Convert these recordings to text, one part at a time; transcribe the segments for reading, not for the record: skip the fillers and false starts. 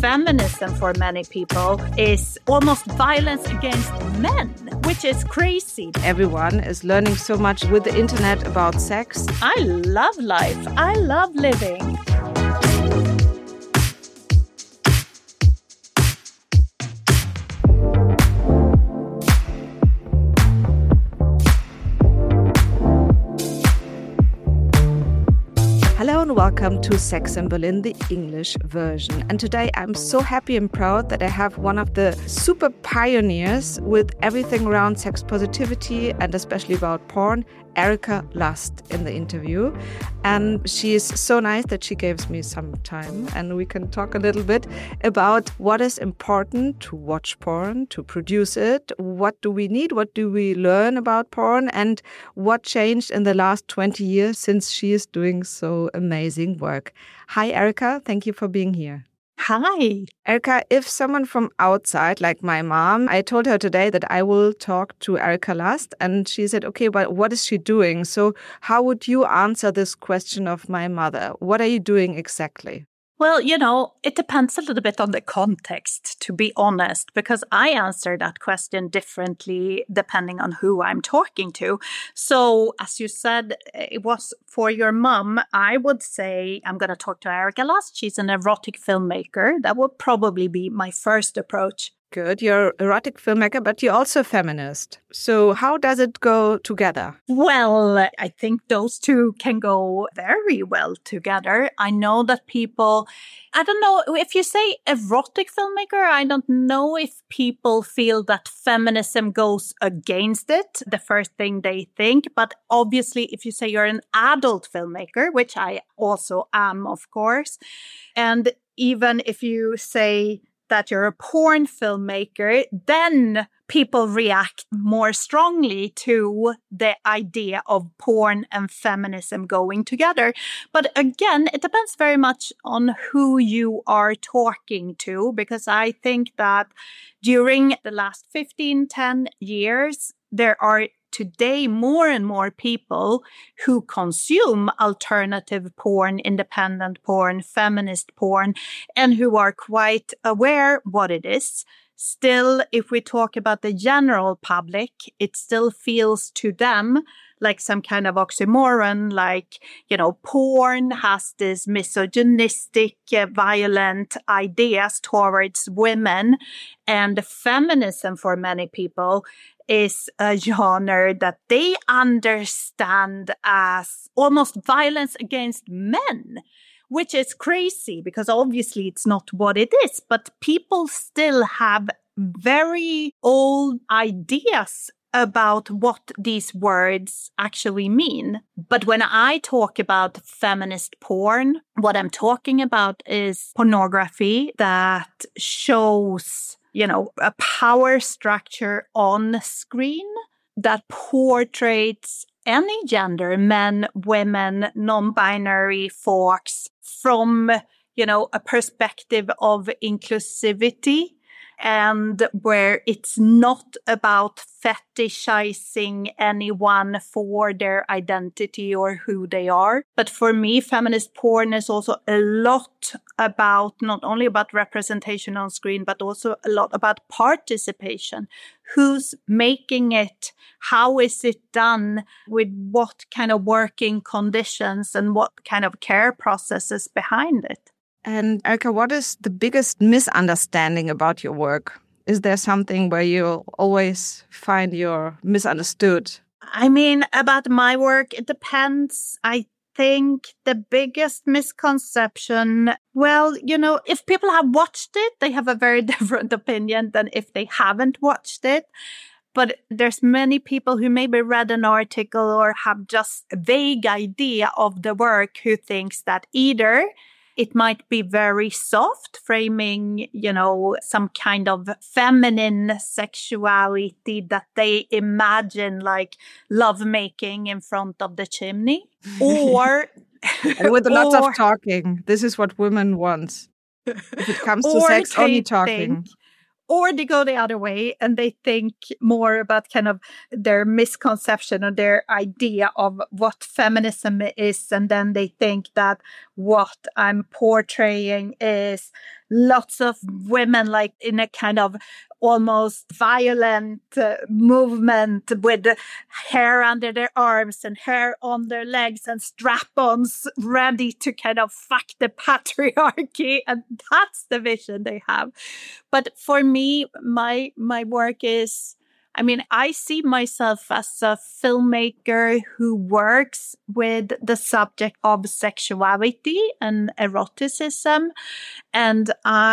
feminism for many people is almost violence against men, which is crazy. Everyone is learning so much with the internet about sex. I love life. I love living. Hello and welcome to Sex in Berlin, the English version. And today I'm so happy and proud that I have one of the super pioneers with everything around sex positivity and especially about porn, Erika Lust, in the interview. And she is so nice that she gives me some time and we can talk a little bit about what is important to watch porn, to produce it, what do we need, what do we learn about porn, and what changed in the last 20 years since she is doing so amazing work. Hi, Erika. Thank you for being here. Hi. Erika, if someone from outside, like my mom, I told her today that I will talk to Erika Lust, and she said, okay, but what is she doing? So how would you answer this question of my mother? What are you doing exactly? Well, it depends a little bit on the context, to be honest, because I answer that question differently depending on who I'm talking to. So, as you said, it was for your mom. I would say I'm going to talk to Erika Lust. She's an erotic filmmaker. That would probably be my first approach. Good. You're an erotic filmmaker, but you're also a feminist. So how does it go together? Well, I think those two can go very well together. I know that people, I don't know if you say erotic filmmaker, I don't know if people feel that feminism goes against it, the first thing they think. But obviously, if you say you're an adult filmmaker, which I also am, of course, and even if you say that you're a porn filmmaker, then people react more strongly to the idea of porn and feminism going together. But again, it depends very much on who you are talking to, because I think that during the last 10 years, there are today more and more people who consume alternative porn, independent porn, feminist porn, and who are quite aware what it is. Still, if we talk about the general public, it still feels to them like some kind of oxymoron, like, porn has this misogynistic, violent ideas towards women, and feminism for many people is a genre that they understand as almost violence against men, which is crazy because obviously it's not what it is. But people still have very old ideas about what these words actually mean. But when I talk about feminist porn, what I'm talking about is pornography that shows a power structure on screen that portrays any gender, men, women, non-binary folks, from, a perspective of inclusivity, and where it's not about fetishizing anyone for their identity or who they are. But for me, feminist porn is also a lot about, not only about representation on screen, but also a lot about participation. Who's making it? How is it done? With what kind of working conditions and what kind of care processes behind it? And Erika, what is the biggest misunderstanding about your work? Is there something where you always find you're misunderstood? I mean, about my work, it depends. I think the biggest misconception, if people have watched it, they have a very different opinion than if they haven't watched it. But there's many people who maybe read an article or have just a vague idea of the work who thinks that either it might be very soft, framing, some kind of feminine sexuality that they imagine like lovemaking in front of the chimney. Or and with lots of talking. This is what women want. If it comes to sex, only talking. Or they go the other way and they think more about kind of their misconception or their idea of what feminism is. And then they think that what I'm portraying is lots of women like in a kind of almost violent movement with hair under their arms and hair on their legs and strap-ons ready to kind of fuck the patriarchy. And that's the vision they have. But for me, my work is, I mean, I see myself as a filmmaker who works with the subject of sexuality and eroticism. And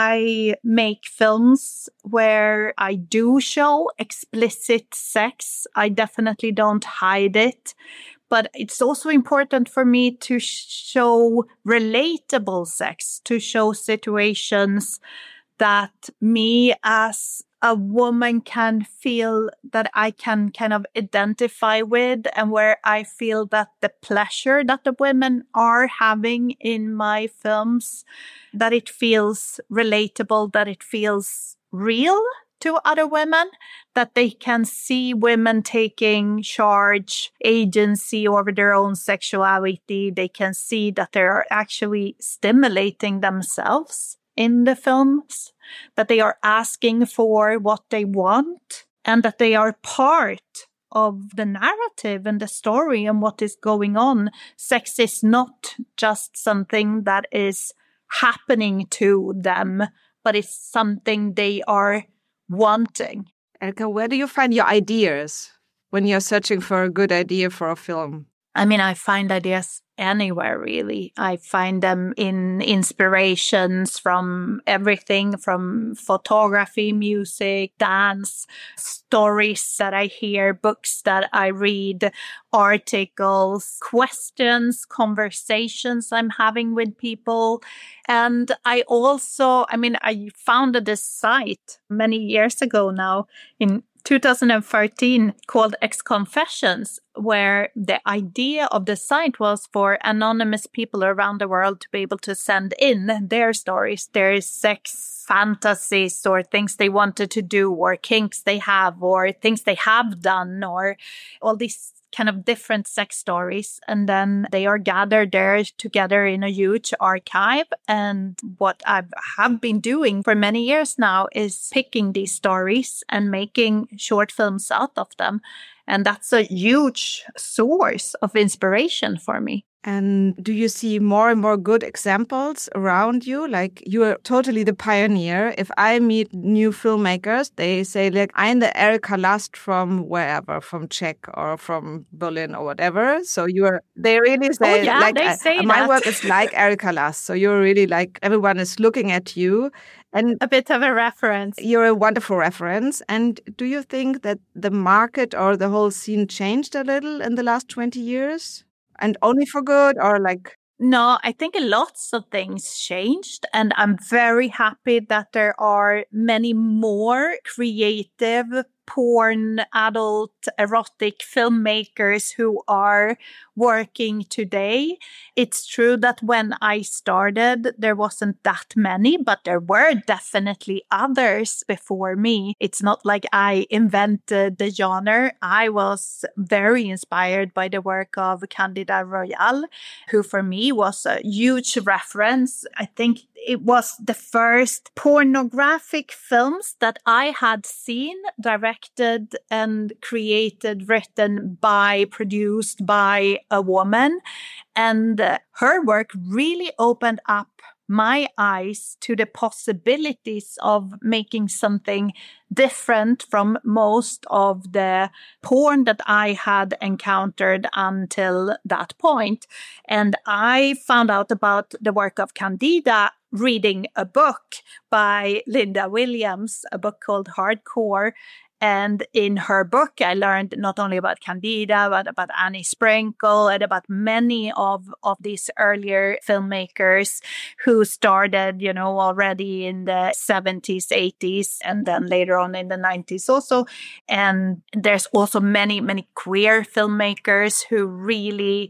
I make films where I do show explicit sex. I definitely don't hide it. But it's also important for me to show relatable sex, to show situations that me as a woman can feel that I can kind of identify with, and where I feel that the pleasure that the women are having in my films, that it feels relatable, that it feels real to other women, that they can see women taking charge, agency over their own sexuality. They can see that they are actually stimulating themselves in the films, that they are asking for what they want, and that they are part of the narrative and the story and what is going on. Sex is not just something that is happening to them, but it's something they are wanting. Elke, where do you find your ideas when you're searching for a good idea for a film? I mean, I find ideas anywhere, really. I find them in inspirations from everything from photography, music, dance, stories that I hear, books that I read, articles, questions, conversations I'm having with people. And I also, I mean, I founded this site many years ago now in 2013 called X Confessions, where the idea of the site was for anonymous people around the world to be able to send in their stories, their sex fantasies or things they wanted to do or kinks they have or things they have done or all these kind of different sex stories. And then they are gathered there together in a huge archive. And what I have been doing for many years now is picking these stories and making short films out of them. And that's a huge source of inspiration for me. And do you see more and more good examples around you? Like, you are totally the pioneer. If I meet new filmmakers, they say, like, I'm the Erika Lust from wherever, from Czech or from Berlin or whatever. So they really say, they say my work is like Erika Lust. So you're really like, everyone is looking at you. And a bit of a reference. You're a wonderful reference. And do you think that the market or the whole scene changed a little in the last 20 years? And only for good, or like? No, I think lots of things changed. And I'm very happy that there are many more creative porn, adult, erotic filmmakers who are working today. It's true that when I started, there wasn't that many, but there were definitely others before me. It's not like I invented the genre. I was very inspired by the work of Candida Royalle, who for me was a huge reference. I think it was the first pornographic films that I had seen, directed and created, written by, produced by a woman. And her work really opened up my eyes to the possibilities of making something different from most of the porn that I had encountered until that point. And I found out about the work of Candida reading a book by Linda Williams, a book called Hardcore. And in her book, I learned not only about Candida, but about Annie Sprinkle and about many of these earlier filmmakers who started, already in the 70s, 80s, and then later on in the 90s also. And there's also many, many queer filmmakers who really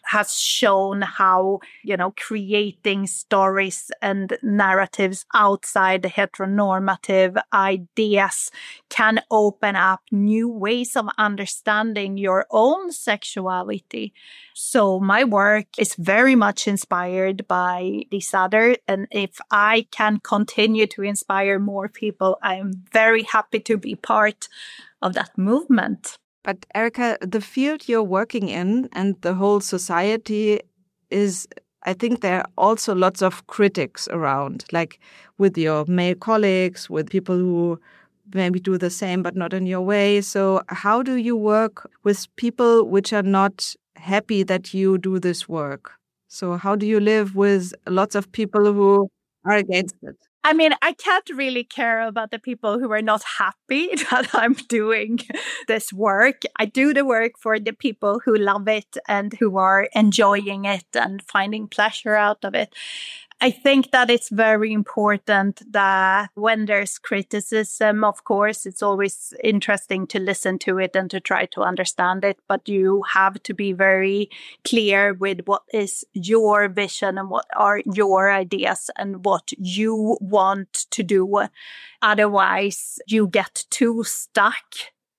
has shown how, creating stories and narratives outside the heteronormative ideas can open up new ways of understanding your own sexuality. So my work is very much inspired by this other. And if I can continue to inspire more people, I'm very happy to be part of that movement. But Erika, the field you're working in and the whole society is, I think there are also lots of critics around, like with your male colleagues, with people who maybe do the same but not in your way. So how do you work with people which are not happy that you do this work? So how do you live with lots of people who are against it? I mean, I can't really care about the people who are not happy that I'm doing this work. I do the work for the people who love it and who are enjoying it and finding pleasure out of it. I think that it's very important that when there's criticism, of course, it's always interesting to listen to it and to try to understand it. But you have to be very clear with what is your vision and what are your ideas and what you want to do. Otherwise, you get too stuck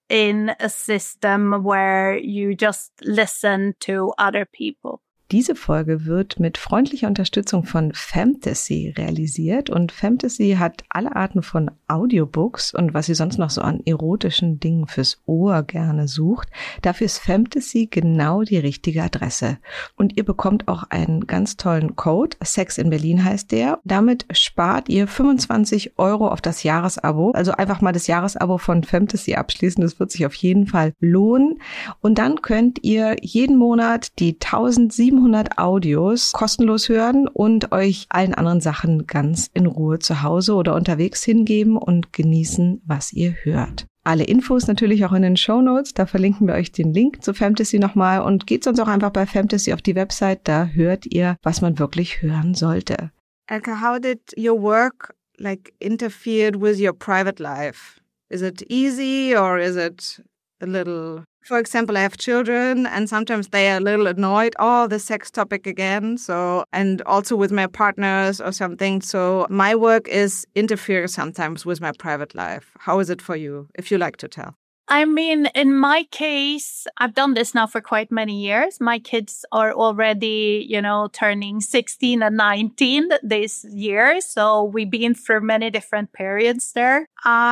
in a system where you just listen to other people. Diese Folge wird mit freundlicher Unterstützung von Fantasy realisiert und Fantasy hat alle Arten von Audiobooks und was ihr sonst noch so an erotischen Dingen fürs Ohr gerne sucht. Dafür ist Fantasy genau die richtige Adresse. Und ihr bekommt auch einen ganz tollen Code, Sex in Berlin heißt der. Damit spart ihr 25 € auf das Jahresabo. Also einfach mal das Jahresabo von Fantasy abschließen, das wird sich auf jeden Fall lohnen. Und dann könnt ihr jeden Monat die 1700 Audios kostenlos hören und euch allen anderen Sachen ganz in Ruhe zu Hause oder unterwegs hingeben und genießen, was ihr hört. Alle Infos natürlich auch in den Shownotes, da verlinken wir euch den Link zu Fantasy nochmal und geht sonst auch einfach bei Fantasy auf die Website, da hört ihr, was man wirklich hören sollte. Erika, how did your work interfered with your private life? Is it easy or is it a little... For example, I have children and sometimes they are a little annoyed, the sex topic again. So, and also with my partners or something. So my work interferes sometimes with my private life. How is it for you, if you like to tell? I mean, in my case, I've done this now for quite many years. My kids are already, turning 16 and 19 this year. So we've been through many different periods there.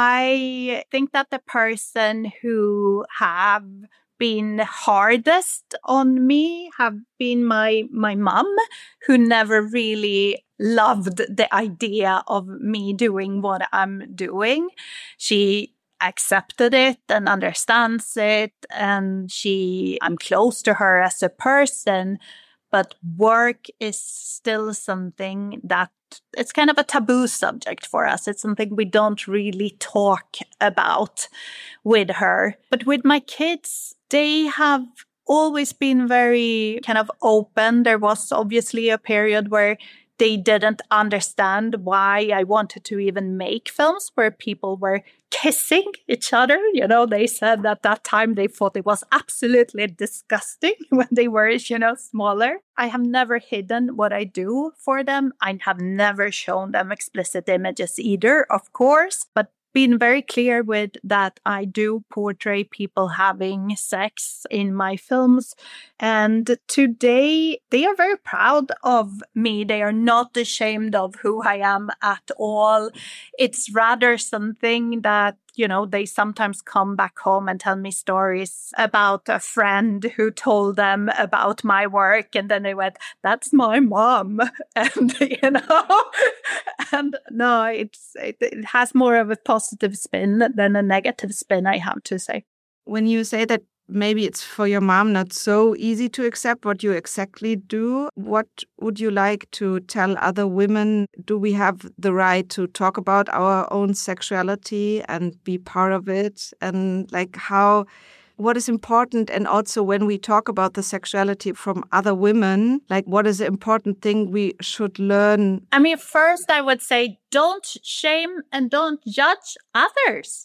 I think that the person who have been hardest on me have been my mom, who never really loved the idea of me doing what I'm doing. She accepted it and understands it, and I'm close to her as a person, but work is still something that it's kind of a taboo subject for us. It's something we don't really talk about with her. But with my kids, they have always been very kind of open. There was obviously a period where they didn't understand why I wanted to even make films where people were kissing each other. They said at that time they thought it was absolutely disgusting when they were, smaller. I have never hidden what I do for them. I have never shown them explicit images either, of course, but been very clear with that I do portray people having sex in my films. And today they are very proud of me. They are not ashamed of who I am at all. It's rather something that, they sometimes come back home and tell me stories about a friend who told them about my work. And then they went, that's my mom. And, and no, it has more of a positive spin than a negative spin, I have to say. When you say that maybe it's for your mom not so easy to accept what you exactly do, what would you like to tell other women? Do we have the right to talk about our own sexuality and be part of it? And what is important? And also when we talk about the sexuality from other women, what is the important thing we should learn? I mean, first I would say, don't shame and don't judge others.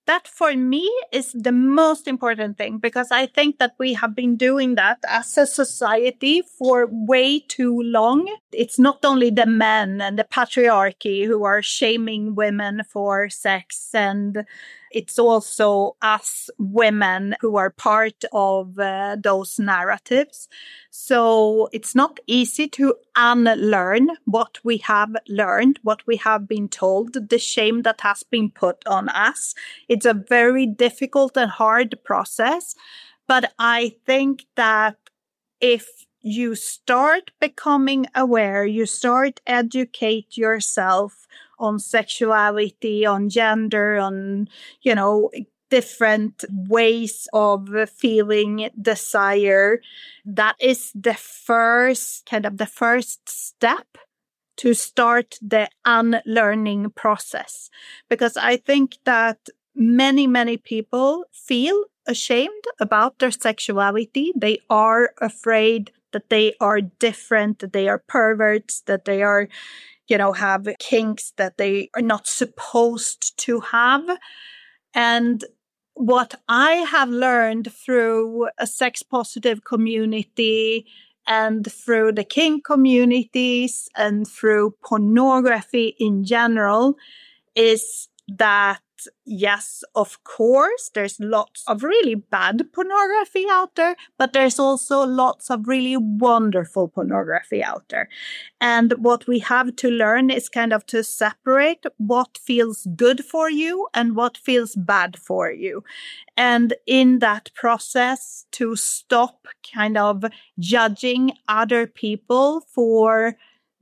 That for me is the most important thing, because I think that we have been doing that as a society for way too long. It's not only the men and the patriarchy who are shaming women for sex, and it's also us women who are part of those narratives. So it's not easy to unlearn what we have learned, what we have been told, the shame that has been put on us. It's a very difficult and hard process. But I think that if you start becoming aware, you start educate yourself on sexuality, on gender, on, different ways of feeling desire, that is the first step to start the unlearning process. Because I think that many people feel ashamed about their sexuality. They are afraid that they are different, that they are perverts, that they are, have kinks that they are not supposed to have. And what I have learned through a sex positive community and through the kink communities and through pornography in general is that, yes, of course, there's lots of really bad pornography out there, but there's also lots of really wonderful pornography out there. And what we have to learn is kind of to separate what feels good for you and what feels bad for you. And in that process, to stop kind of judging other people for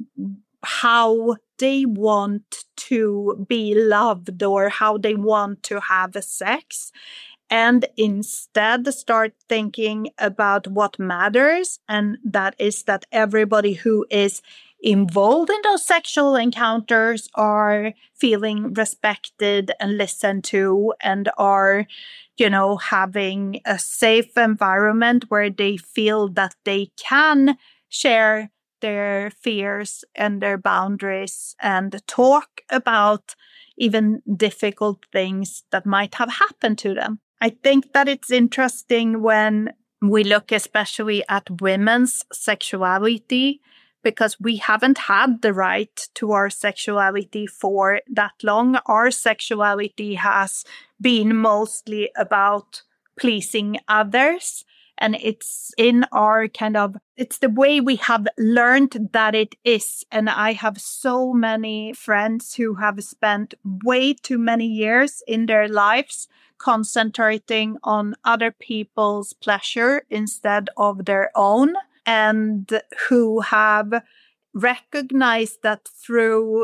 how they want to be loved or how they want to have sex, and instead start thinking about what matters. And that is that everybody who is involved in those sexual encounters are feeling respected and listened to and are, having a safe environment where they feel that they can share their fears and their boundaries and talk about even difficult things that might have happened to them. I think that it's interesting when we look especially at women's sexuality, because we haven't had the right to our sexuality for that long. Our sexuality has been mostly about pleasing others. And it's in our it's the way we have learned that it is. And I have so many friends who have spent way too many years in their lives concentrating on other people's pleasure instead of their own, and who have recognized that through,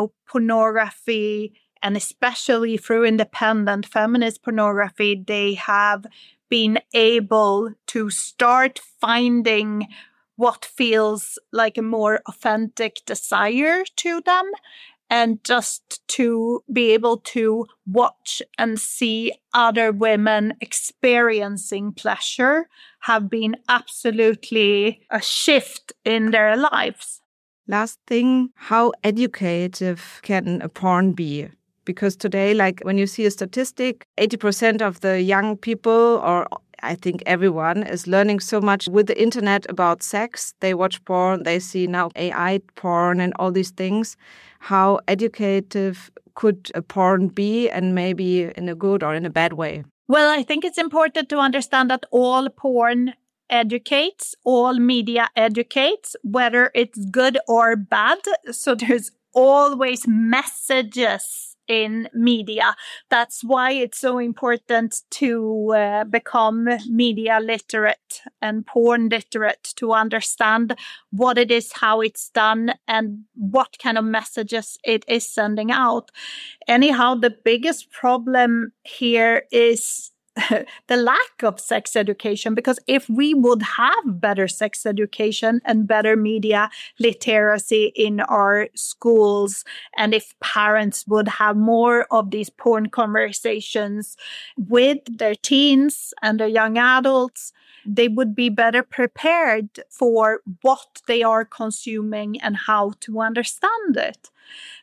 pornography, and especially through independent feminist pornography, they have been able to start finding what feels like a more authentic desire to them, and just to be able to watch and see other women experiencing pleasure have been absolutely a shift in their lives. Last thing, how educative can a porn be? Because today, when you see a statistic, 80% of the young people, or I think everyone, is learning so much with the internet about sex. They watch porn, they see now AI porn and all these things. How educative could a porn be, and maybe in a good or in a bad way? Well, I think it's important to understand that all porn educates, all media educates, whether it's good or bad. So there's always messages in media. That's why it's so important to become media literate and porn literate, to understand what it is, how it's done, and what kind of messages it is sending out. Anyhow, the biggest problem here is the lack of sex education, because if we would have better sex education and better media literacy in our schools, and if parents would have more of these porn conversations with their teens and their young adults, they would be better prepared for what they are consuming and how to understand it.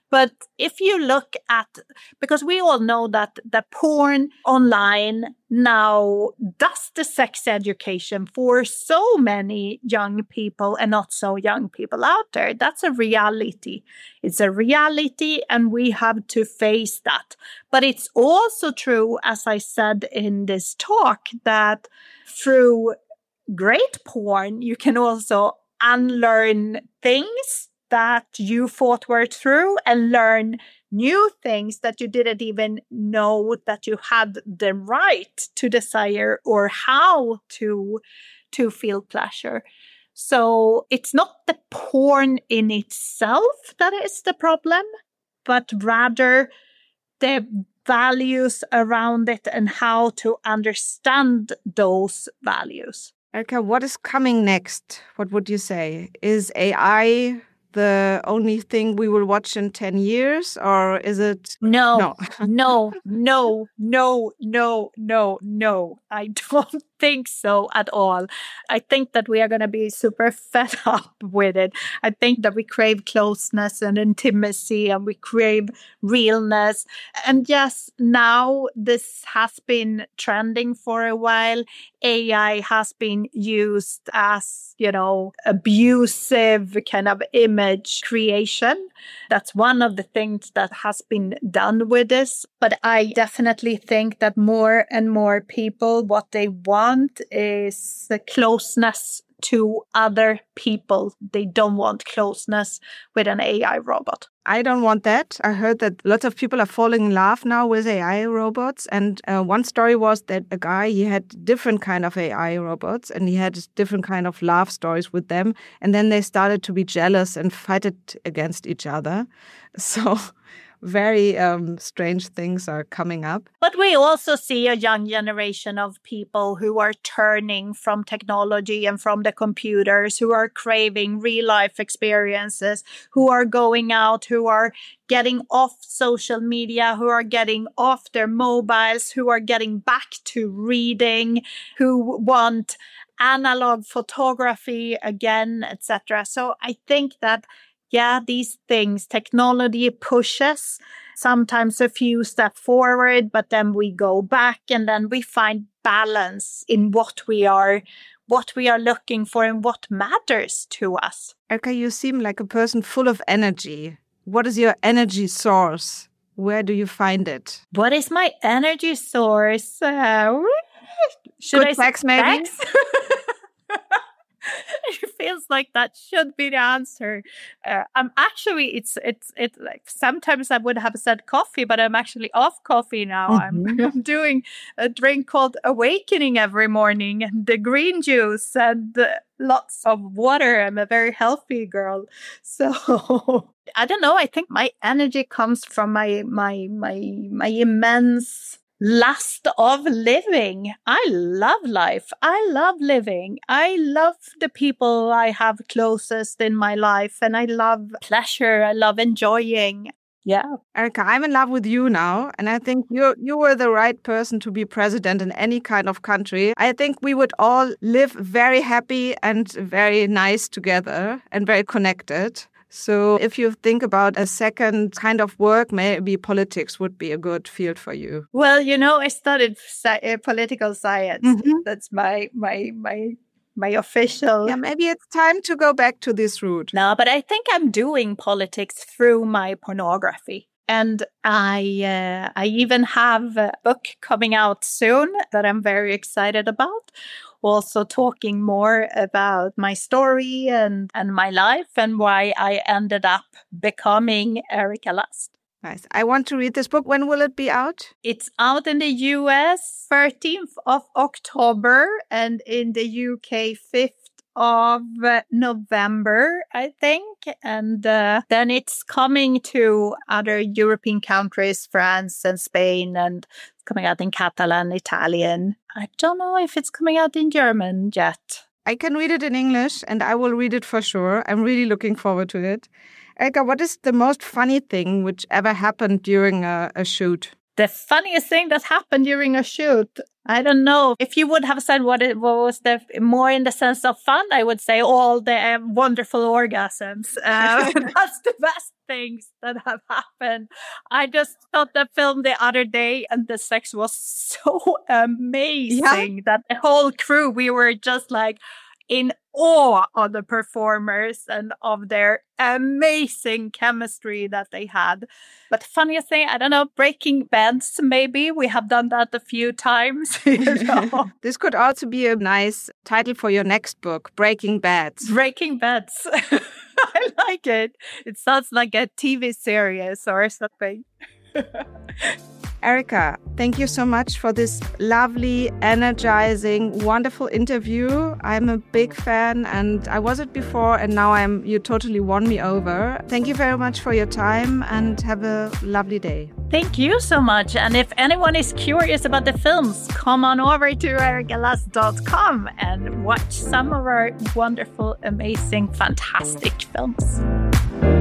But if you look at, because we all know that the porn online now does the sex education for so many young people and not so young people out there. That's a reality. It's a reality and we have to face that. But it's also true, as I said in this talk, that through great porn, you can also unlearn things that you thought were true and learn new things that you didn't even know that you had the right to desire or how to feel pleasure. So it's not the porn in itself that is the problem, but rather the values around it and how to understand those values. Erika, what is coming next? What would you say? Is AI the only thing we will watch in 10 years, or is it? No. I don't think so at all. I think that we are going to be super fed up with it. I think that we crave closeness and intimacy and we crave realness. And yes, now this has been trending for a while. AI has been used as, abusive kind of image creation. That's one of the things that has been done with this. But I definitely think that more and more people, what they want is the closeness to other people. They don't want closeness with an AI robot. I don't want that. I heard that lots of people are falling in love now with AI robots. And one story was that a guy, he had different kind of AI robots and he had different kind of love stories with them. And then they started to be jealous and fight it against each other. So very strange things are coming up. But we also see a young generation of people who are turning from technology and from the computers, who are craving real life experiences, who are going out, who are getting off social media, who are getting off their mobiles, who are getting back to reading, who want analog photography again, etc. So I think that these things, technology pushes sometimes a few steps forward, but then we go back and then we find balance in what we are looking for and what matters to us. Erika, you seem like a person full of energy. What is your energy source? Where do you find it? What is my energy source? Should Good I sex, maybe? Sex? It feels like that should be the answer. I'm actually, it's like sometimes I would have said coffee, but I'm actually off coffee now. Mm-hmm. I'm doing a drink called Awakening every morning, and the green juice and lots of water. I'm a very healthy girl. So I don't know. I think my energy comes from my immense lust of living. I love life. I love living. I love the people I have closest in my life, and I love pleasure. I love enjoying. Yeah. Erika, I'm in love with you now, and I think you were the right person to be president in any kind of country. I think we would all live very happy and very nice together and very connected. So if you think about a second kind of work, maybe politics would be a good field for you. Well, I studied political science. Mm-hmm. That's my official. Yeah, maybe it's time to go back to this route. No, but I think I'm doing politics through my pornography. And I even have a book coming out soon that I'm very excited about. Also talking more about my story and my life and why I ended up becoming Erika Lust. Nice. I want to read this book. When will it be out? It's out in the US 13th of October and in the UK 5th of November, I think. And then it's coming to other European countries, France and Spain, and it's coming out in Catalan, Italian. I don't know if it's coming out in German yet. I can read it in English and I will read it for sure. I'm really looking forward to it. Erika, what is the most funny thing which ever happened during a shoot? The funniest thing that happened during a shoot, I don't know. If you would have said what was the more in the sense of fun, I would say all the wonderful orgasms. That's the best things that have happened. I just shot the film the other day and the sex was so amazing that the whole crew, we were just like in awe of the performers and of their amazing chemistry that they had. But funniest thing, I don't know, breaking beds, maybe. We have done that a few times. This could also be a nice title for your next book, Breaking Beds. Breaking Beds. I like it. It sounds like a TV series or something. Erika, thank you so much for this lovely, energizing, wonderful interview. I'm a big fan and I was it before and now you totally won me over. Thank you very much for your time and have a lovely day. Thank you so much. And if anyone is curious about the films, come on over to erikalass.com and watch some of our wonderful, amazing, fantastic films.